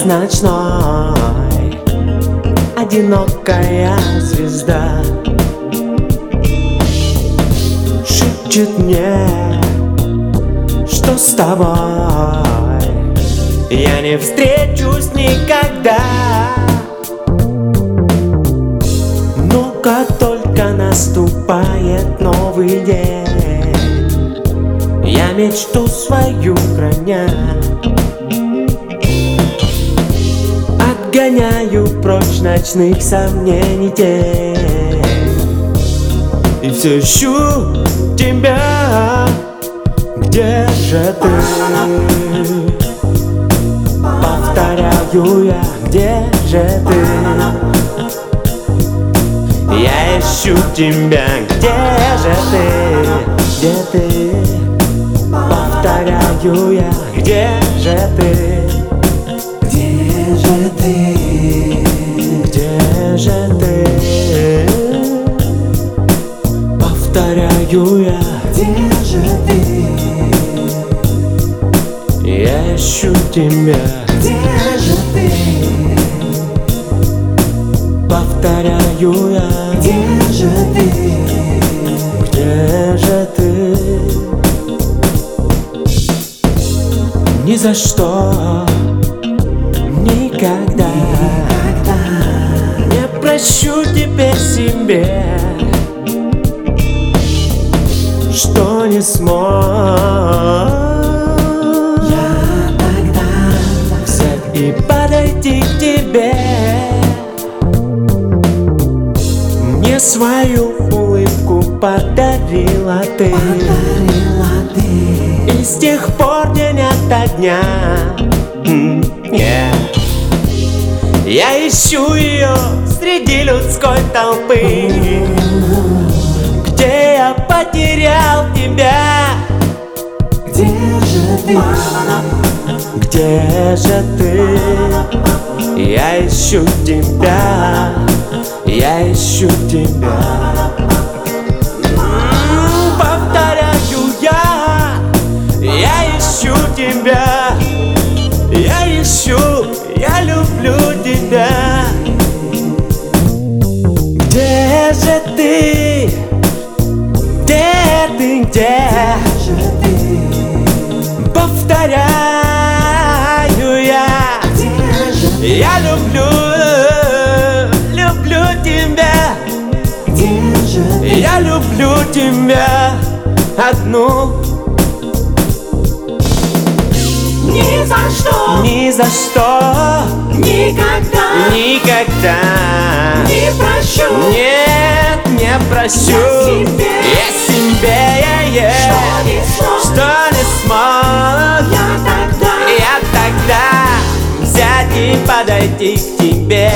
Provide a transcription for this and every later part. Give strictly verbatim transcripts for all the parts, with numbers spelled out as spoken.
ночной одинокая звезда шепчет мне, что с тобой я не встречусь никогда. Но как только наступает новый день, я мечту свою храня, отгоняю прочь ночных сомнений тень, и все ищу тебя. Где же ты? Повторяю я, где же ты? Я ищу тебя. Где же ты? Где ты? Повторяю я, где же ты? Где же ты? Где же ты? Повторяю я, Где же ты? я ищу тебя. Где же ты? Повторяю я, Где же ты? где же ты? Ни за что, никогда не прощу теперь себе, что не смог Я тогда взять и подойти к тебе. Мне свою улыбку подарила ты, подарила ты. и с тех пор день ото дня м, yeah. Я ищу ее среди людской толпы, где я потерял тебя. Где же ты? Где же ты? Я ищу тебя, я ищу тебя. М, Повторяю я, я ищу тебя, я ищу, я люблю тебя. Где же ты? Где ты, где? Где же ты? Повторяю я, Где же ты? я люблю, люблю тебя. Где же ты? Я люблю тебя одну. Ни за что, Ни за что, никогда никогда не прощу. Нет, не прощу. Я себе, Я себе, я, что я, не смог. что не смог Я тогда я тогда взять и подойти к тебе.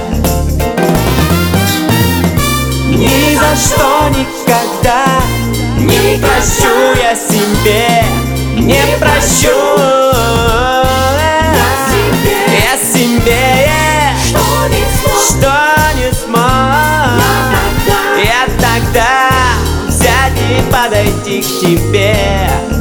Ни за что, никогда не прощу я себе, не прощу я себе, что не смог. что не смог Я тогда я тогда взять и подойти к тебе.